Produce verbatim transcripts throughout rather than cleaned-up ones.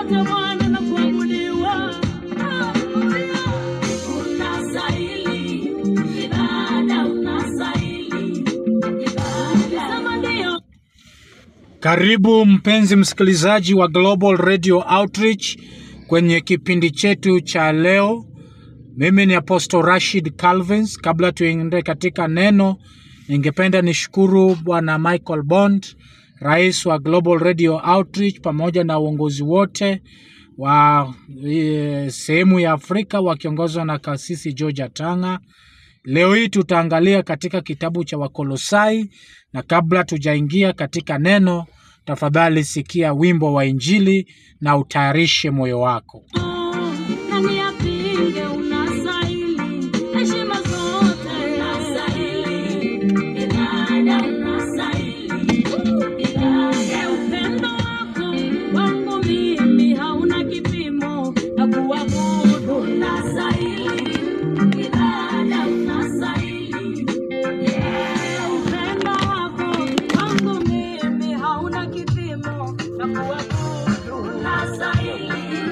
zote Bwana na kuabudiwa. Unastahili ibada, unastahili ibada. Sema ndio. Karibu mpenzi msikilizaji wa Global Radio Outreach kwenye kipindi chetu cha leo. Mimi ni Apostle Rashid Calvins. Kabla tuende katika neno, ningependa nishukuru Bwana Michael Bond, rais wa Global Radio Outreach, pamoja na uongozi wote wa e, sehemu ya Afrika wakiongozwa na Kasisi George Atanga. Leo hii tutaangalia katika kitabu cha Wakolosai, na kabla tujaingia katika neno, tafadhali sikia wimbo wa Injili na utayarishe moyo wako. Nani apinge, unastahili heshima zote, unastahili ibada, unastahili ibada. Upendo wako wangu mimi hauna kipimo, na kuabudu unastahili ibada, unastahili. Yeah, upendo wako wangu mimi hauna kipimo, na kuabudu unastahili.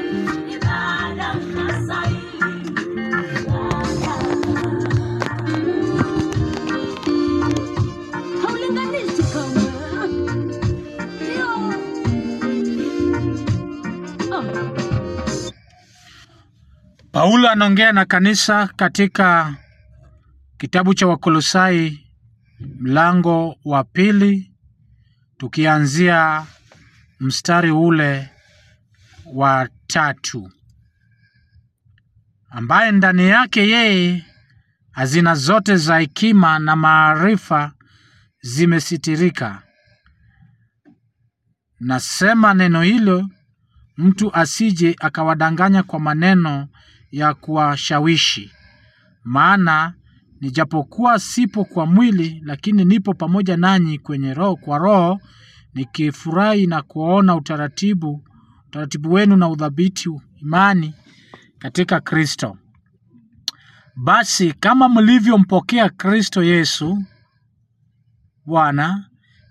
Paulo anaongea na kanisa katika kitabu cha Wakolosai mlango wa pili, tukianzia mstari ule wa tatu, ambaye ndani yake yeye hazina zote za hekima na maarifa zimesitirika. Nasema neno hilo mtu asije akawadanganya kwa maneno ya kuwashawishi. Maana nijapokuwa sipo kwa mwili, lakini nipo pamoja nanyi kwenye roho kwa roho, nikifurahi na kuona utaratibu utaratibu wenu na udhabiti imani katika Kristo. Basi kama mlivyompokea Kristo Yesu Bwana,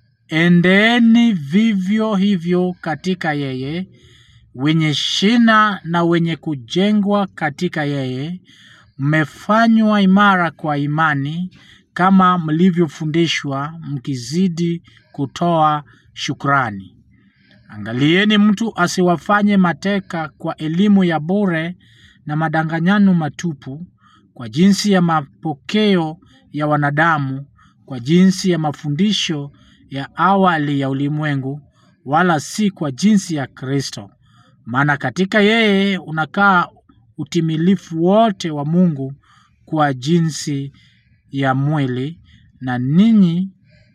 endeeni vivyo hivyo katika yeye, wenye shina na wenye kujengwa katika yeye, mmefanywa imara kwa imani, kama mlivyofundishwa, mkizidi kutoa shukrani. Angalieni mtu asiwafanye mateka kwa elimu ya bure na madanganyano matupu, kwa jinsi ya mapokeo ya wanadamu, kwa jinsi ya mafundisho ya awali ya ulimwengu, wala si kwa jinsi ya Kristo. Maana katika yeye unakaa utimilifu wote wa Mungu kwa jinsi ya mwili, na ninyi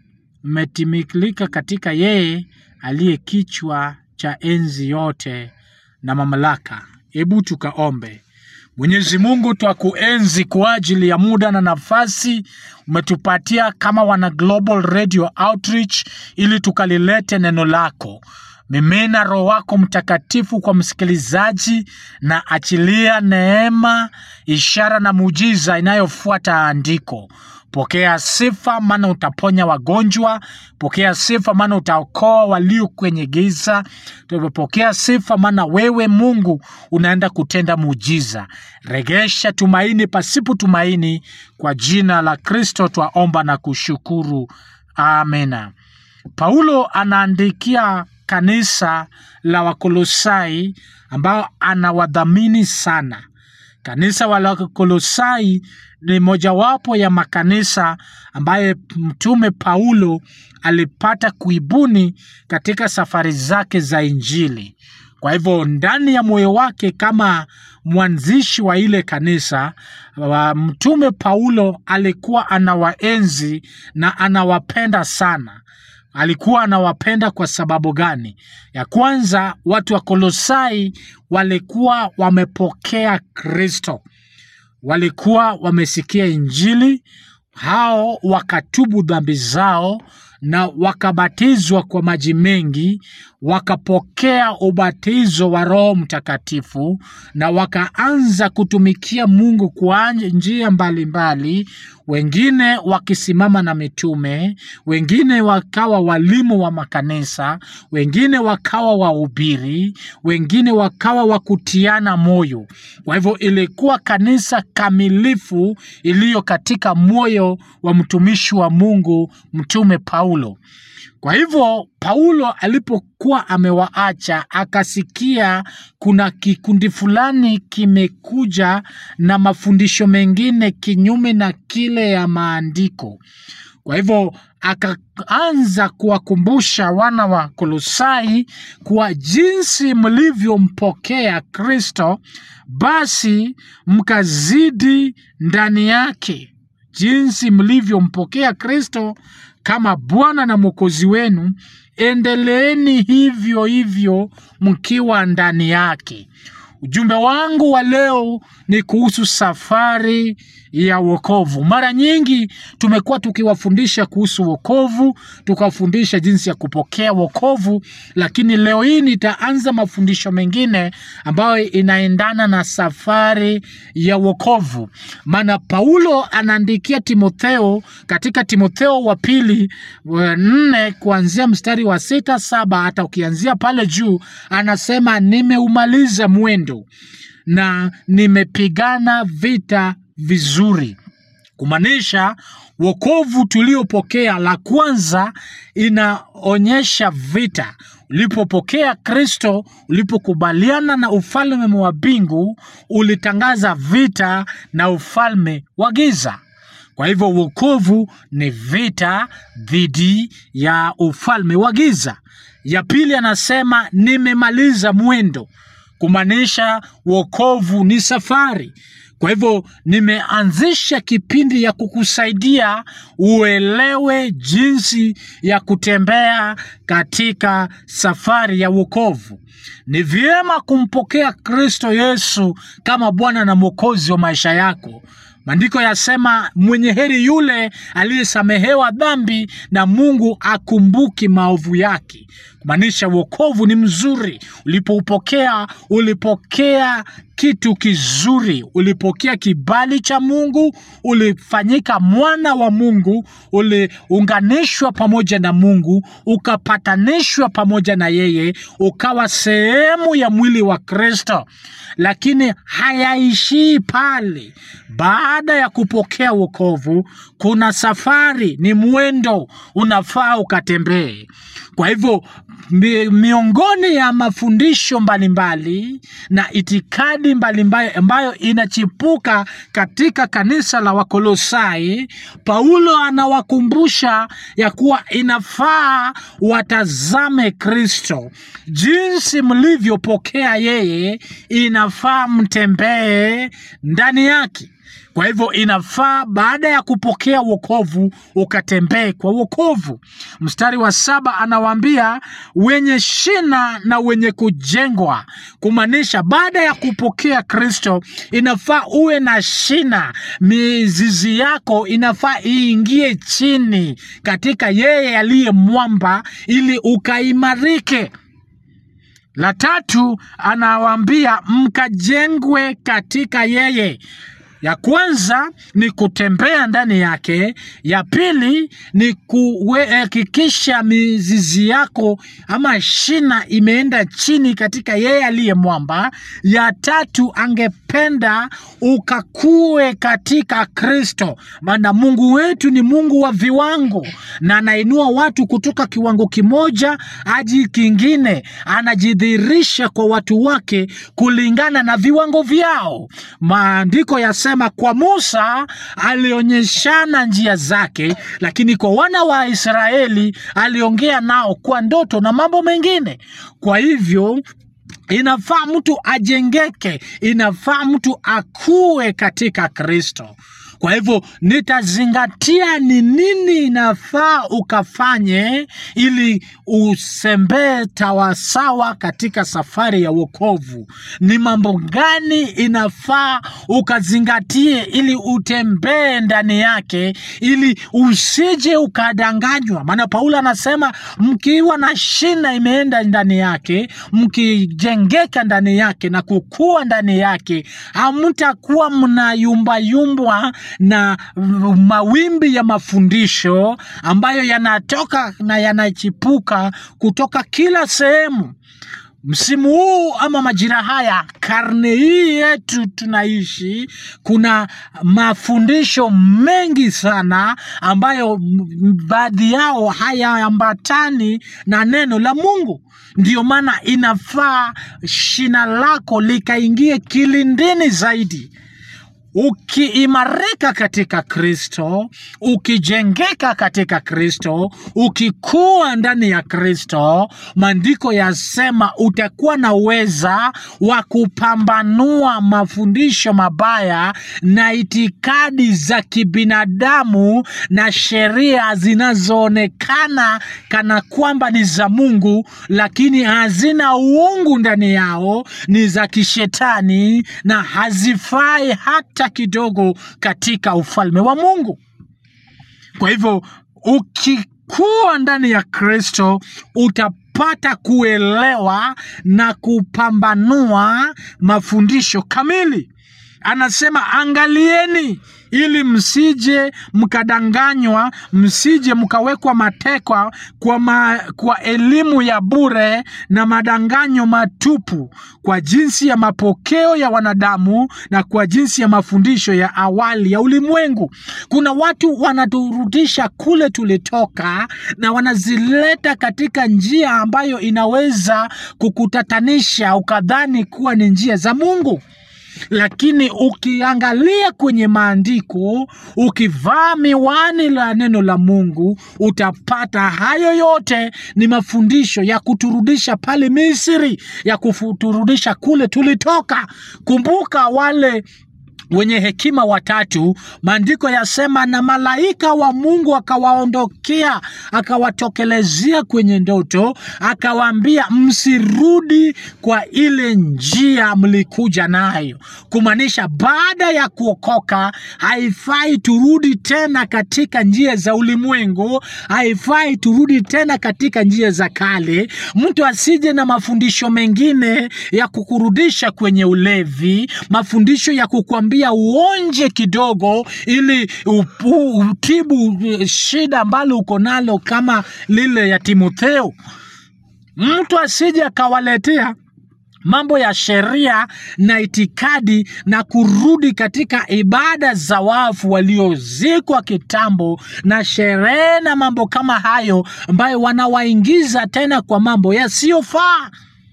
mmetimilika katika yeye aliye kichwa cha enzi yote na mamlaka. Hebu tukaombe. Mwenyezi Mungu, twakuenzi kwa ajili ya muda na nafasi umetupatia kama wana Global Radio Outreach ili tukalilete neno lako. Mimina Roho wako Mtakatifu kwa msikilizaji, na achilia neema, ishara na muujiza inayofuata andiko. Pokea sifa, maana utaponya wagonjwa. Pokea sifa, maana utaokoa walio kwenye giza. Pokea sifa, maana wewe Mungu unaenda kutenda muujiza. Regesha tumaini pasipo tumaini, kwa jina la Kristo twaomba na kushukuru. Amina. Paulo anaandikia kanisa la Wakolosai ambao anawadhamini sana. Kanisa wa Wakolosai ni mojawapo ya makanisa ambaye mtume Paulo alipata kuibuni katika safari zake za Injili. Kwa hivyo ndani ya moyo wake kama mwanzishi wa ile kanisa, mtume Paulo alikuwa anawaenzi na anawapenda sana. Alikuwa anawapenda kwa sababu gani? Ya kwanza, watu wa Kolosai walikuwa wamepokea Kristo. Walikuwa wamesikia Injili, hao wakatubu dhambi zao na wakabatizwa kwa maji mengi, wakapokea ubatizo wa Roho Mtakatifu na wakaanza kutumikia Mungu kwa njia mbalimbali. Wengine wakisimama na mitume, wengine wakawa walimu wa makanisa, wengine wakawa wahubiri, wengine wakawa wakutiana moyo. Kwa hivyo ilikuwa kanisa kamilifu iliyo katika moyo wa mtumishi wa Mungu mtume Paulo. Kwa hivyo Paulo alipokuwa amewaacha, akasikia kuna kikundi fulani kimekuja na mafundisho mengine kinyume na kile ya maandiko. Kwa hivyo akaanza kuwakumbusha wana wa Kolosai kwa jinsi mlivyompokea Kristo, basi mkazidi ndani yake. Jinsi mlivyompokea Kristo kama Bwana na Mwokozi wenu, endeleeni hivyo hivyo mkiwa ndani yake. Ujumbe wangu wa leo ni kuhusu safari ya wokovu. Mara nyingi tumekuwa tukiwafundisha kuhusu wokovu, tukafundisha jinsi ya kupokea wokovu, lakini leo hii nitaanza mafundisho mengine ambayo inaendana na safari ya wokovu. Maana Paulo anaandikia Timotheo katika Timotheo wa pili nne kuanzia mstari wa sita saba hata ukianzia pale juu, anasema nimeumaliza mwendo na nimepigana vita vizuri. Kumaanisha wokovu tuliopokea, la kwanza inaonyesha vita. Ulipopokea Kristo, ulipokubaliana na ufalme wa mbingu, ulitangaza vita na ufalme wa giza. Kwa hivyo wokovu ni vita dhidi ya ufalme wa giza. Ya pili anasema nimemaliza mwendo, kumaanisha wokovu ni safari. Kwa hivyo nimeanzisha kipindi ya kukusaidia uelewe jinsi ya kutembea katika safari ya wokovu. Ni vyema kumpokea Kristo Yesu kama Bwana na Mwokozi wa maisha yako. Maandiko yasema mwenye heri yule aliyesamehewa dhambi na Mungu akumbuki maovu yake. Kumaanisha wokovu ni mzuri. Ulipoupokea, ulipokea kitu kizuri, ulipokea kibali cha Mungu, ulifanyika mwana wa Mungu, uliunganishwa pamoja na Mungu, ukapatanishwa pamoja na yeye, ukawa sehemu ya mwili wa Kristo. Lakini hayaishi pale. Baada ya kupokea wokovu, kuna safari, ni mwendo unafaa ukatembee. Kwa hivyo miongoni ya mafundisho mbalimbali na itikadi mbalimbali ambayo inachipuka katika kanisa la Wakolosai, Paulo anawakumbusha ya kuwa inafaa watazame Kristo. Jinsi mlivyopokea yeye, inafaa mtembee ndani yake. Kwa hivyo inafaa baada ya kupokea wokovu ukatembee kwa wokovu. Mstari wa saba anawaambia wenye shina na wenye kujengwa. Kumaanisha baada ya kupokea Kristo inafaa uwe na shina. Mizizi yako inafaa iingie chini katika yeye aliye mwamba ili ukaimarike. La tatu anawaambia mkajengwe katika yeye. Ya kwanza ni kutembea ndani yake. Ya pili ni kuhakikisha mizizi yako ama shina imeenda chini katika yeye aliye mwamba. Ya tatu angependa ukakue katika Kristo. Maana Mungu wetu ni Mungu wa viwango na anainua watu kutoka kiwango kimoja hadi kingine. Anajidhihirisha kwa watu wake kulingana na viwango vyao. Maandiko ya sema kwa Musa alionyeshana njia zake, lakini kwa wana wa Israeli aliongea nao kwa ndoto na mambo mengine. Kwa hivyo inafaa mtu ajengeke, inafaa mtu akue katika Kristo. Kwa hivyo nitazingatia ni nini inafaa ukafanye ili usembee tawasawa katika safari ya wokovu. Ni mambo gani inafaa ukazingatie ili utembee ndani yake, ili usije ukadanganywa. Maana Paulo anasema mkiwa na shina imeenda ndani yake, mkijengeka ndani yake na kukua ndani yake, hamtakuwa mnayumba yumbwa na mawimbi ya mafundisho ambayo yanatoka na yanachipuka kutoka kila sehemu. Msimu huu ama majira haya, karne hii yetu tunaishi, kuna mafundisho mengi sana ambayo baadhi yao hayaambatani na neno la Mungu. Ndiyo maana inafaa shina lako likaingie kilindini zaidi. Ukiimarika katika Kristo, ukijengeka katika Kristo, ukikua ndani ya Kristo, maandiko yasema utakuwa na uweza wa kupambanua mafundisho mabaya na itikadi za kibinadamu na sheria zinazoonekana kana kwamba ni za Mungu, lakini hazina uungu ndani yao, ni za kishetani na hazifai hata kidogo katika ufalme wa Mungu. Kwa hivyo ukikuwa ndani ya Kristo, utapata kuelewa na kupambanua mafundisho kamili. Anasema angalieni ili msije mkadanganywa, msije mkawekwa matekwa kwa, ma, kwa elimu ya bure na madanganyo matupu, kwa jinsi ya mapokeo ya wanadamu na kwa jinsi ya mafundisho ya awali ya ulimwengu. Kuna watu wanaturudisha kule tulitoka na wanazileta katika njia ambayo inaweza kukutatanisha ukadhani kuwa ni njia za Mungu. Lakini ukiangalia kwenye maandiko, ukivaa miwani la neno la Mungu, utapata hayo yote ni mafundisho ya kuturudisha pale Misri, ya kuturudisha kule tulitoka. Kumbuka wale wenye hekima watatu, maandiko yasema na malaika wa Mungu akawaondokea, akawatokelezea kwenye ndoto, akawaambia msirudi kwa ile njia mlikuja nayo. Kumaanisha baada ya kuokoka haifai turudi tena katika njia za ulimwengu, haifai turudi tena katika njia za kale. Mtu asije na mafundisho mengine ya kukurudisha kwenye ulevi, mafundisho ya kukuambia uonje kidogo ili utibu shida ambalo uko nalo kama lile ya Timotheo. Mtu asije akawaletea mambo ya sheria na itikadi na kurudi katika ibada za wafu waliozikwa kitambo na sherehe na mambo kama hayo ambayo wanawaingiza tena kwa mambo yasiyofaa.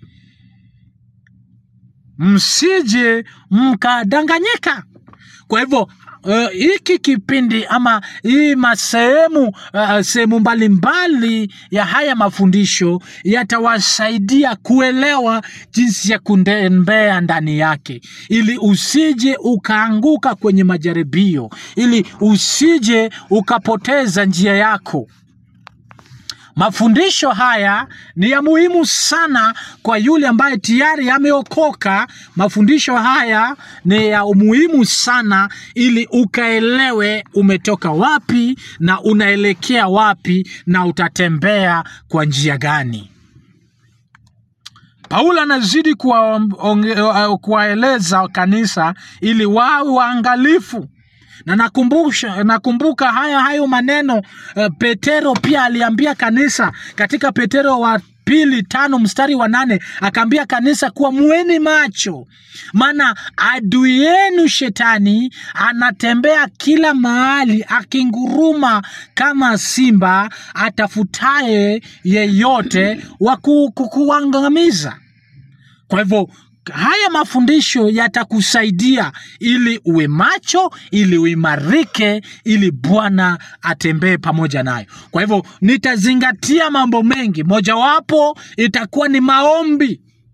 Msije mkadanganyika. Kwa hivyo Uh, hiki kipindi ama hii masehemu uh, sehemu mbalimbali ya haya mafundisho yatawasaidia kuelewa jinsi ya kutembea ndani yake, ili usije ukaanguka kwenye majaribio, ili usije ukapoteza njia yako. Mafundisho haya ni ya muhimu sana kwa yule ambaye tayari ameokoka. Mafundisho haya ni ya muhimu sana ili ukaelewe umetoka wapi na unaelekea wapi na utatembea kwa njia gani. Paulo anazidi kuwaeleza kanisa ili wawe waangalifu. Na nakumbusha, nakumbuka haya hayo maneno uh, Petero pia aliambia kanisa katika Petero wa pili tano mstari wa nane, akaambia kanisa kuwa muweni macho, maana adui yenu shetani anatembea kila mahali akinguruma kama simba atafutaye yeyote wa kukuangamiza. Kwa hivyo haya mafundisho yatakusaidia ili uwe macho, ili uimarike, ili Bwana atembee pamoja nayo. Kwa hivyo nitazingatia mambo mengi. Mojawapo itakuwa ni maombi.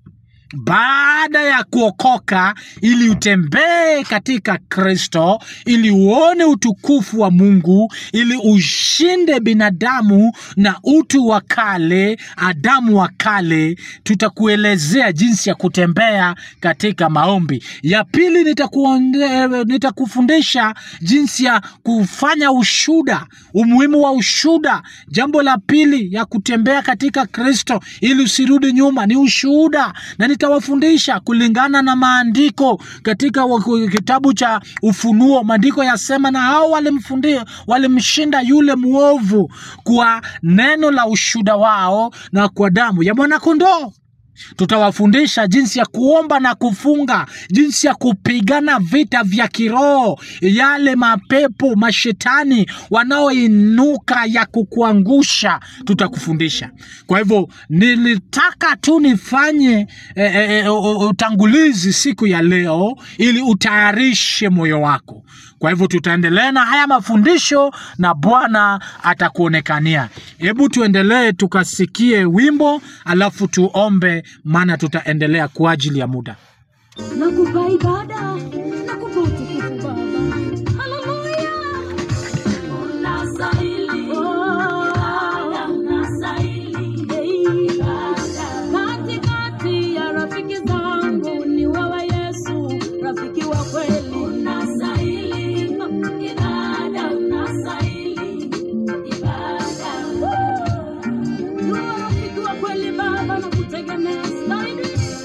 baada ya kuokoka, ili utembee katika Kristo, ili uone utukufu wa Mungu, ili ushinde binadamu na utu wa kale, Adamu wa kale. Tutakuelezea jinsi ya kutembea katika maombi. Ya pili, nitakuonde, nitakufundisha jinsi ya kufanya ushuhuda, umuhimu wa ushuhuda. Jambo la pili ya kutembea katika Kristo ili usirudi nyuma ni ushuhuda, na nitawafundisha kulingana na maandiko katika kitabu cha Ufunuo. Maandiko yasema, na hao walimfundia walimshinda yule muovu kwa neno la ushuhuda wao na kwa damu ya mwana-kondoo. Tutawafundisha jinsi ya kuomba na kufunga, jinsi ya kupigana vita vya kiroho, yale mapepo, mashetani wanaoinuka ya kukuangusha, tutakufundisha. Kwa hivyo nilitaka tu nifanye e, e, utangulizi siku ya leo ili utayarishe moyo wako. Kwa hivyo tutaendelea na haya mafundisho na Bwana atakuonekania. Hebu tuendelee tukasikie wimbo, alafu tuombe, maana tutaendelea kwa ajili ya muda. Nakupa ibada, nakupa utukufu Baba. Haleluya. Unastahili, ibada unastahili, ibada. Katikati ya rafiki zangu ni wewe Yesu, rafiki wa kweli. Unastahili, ibada unastahili, ibada. Ni rafiki wa kweli Baba, nakutegemea zaidi.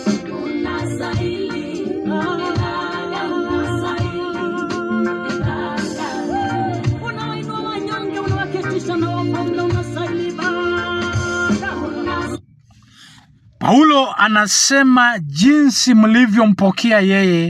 Paulo anasema jinsi mlivyompokea yeye,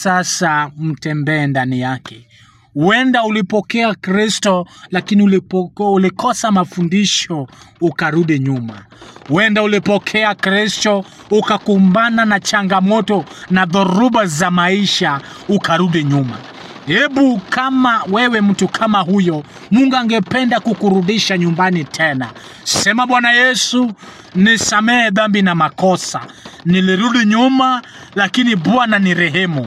sasa mtembee ndani yake. Huenda ulipokea Kristo lakini ulipoko, ulikosa mafundisho ukarudi nyuma. Huenda ulipokea Kristo ukakumbana na changamoto na dhoruba za maisha ukarudi nyuma. Hebu kama wewe mtu kama huyo, Mungu angependa kukurudisha nyumbani tena. Sema, Bwana Yesu, nisamehe dhambi na makosa. Nilirudi nyuma lakini Bwana ni rehemu.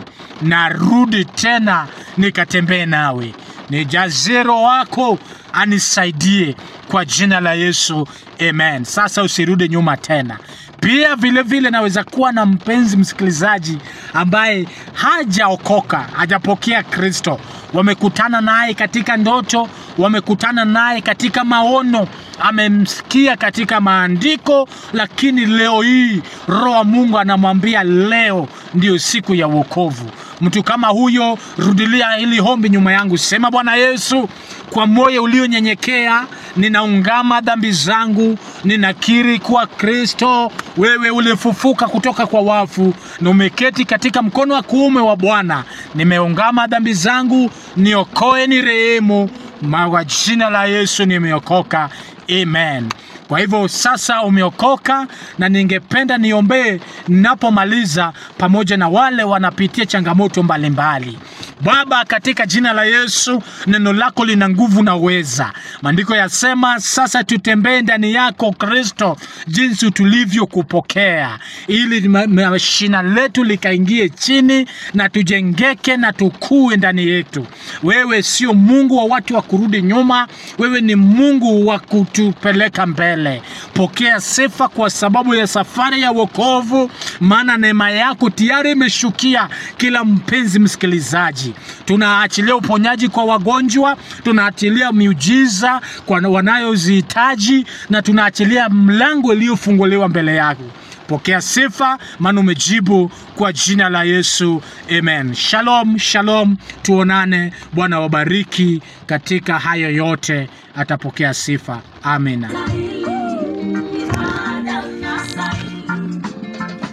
Narudi tena nikatembee nawe. Nijaze Roho wako anisaidie kwa jina la Yesu. Amen. Sasa usirudi nyuma tena. Pia vile vile naweza kuwa na mpenzi msikilizaji ambaye hajaokoka, hajapokea Kristo. Wamekutana naye katika ndoto, wamekutana naye katika maono, amemsikia katika maandiko, lakini leo hii Roho wa Mungu anamwambia leo ndio siku ya wokovu. Mtu kama huyo, rudilia hili ombi nyuma yangu. Sema, Bwana Yesu, kwa moyo ulionyenyekea ninaungama dhambi zangu, ninakiri kwa Kristo wewe ulifufuka kutoka kwa wafu na umeketi katika mkono wa kuume wa Bwana. Nimeungama dhambi zangu, niokoe, ni rehemu. Kwa jina la Yesu nimeokoka. Amen. Kwa hivyo sasa umeokoka, na ningependa niombe ninapomaliza pamoja na wale wanapitia changamoto mbalimbali. Baba, katika jina la Yesu, neno lako lina nguvu na uweza. Maandiko yasema sasa tutembee ndani yako Kristo jinsi tulivyokupokea, ili shina letu likaingie chini na tujengeke na tukue ndani yetu. Wewe sio Mungu wa watu wa kurudi nyuma, wewe ni Mungu wa kutupeleka mbele. Pokea sifa kwa sababu ya safari ya wokovu, maana neema yako tayari imeshukia kila mpenzi msikilizaji. Tunaachilia uponyaji kwa wagonjwa, tunaachilia miujiza kwa wanayozihitaji, na tunaachilia mlango uliofunguliwa mbele yako. Pokea sifa, maana umejibu kwa jina la Yesu. Amen. Shalom, shalom. Tuonane. Bwana wabariki katika hayo yote. Atapokea sifa. Amina.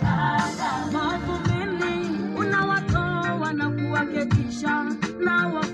Unawatoa na kuwaketisha na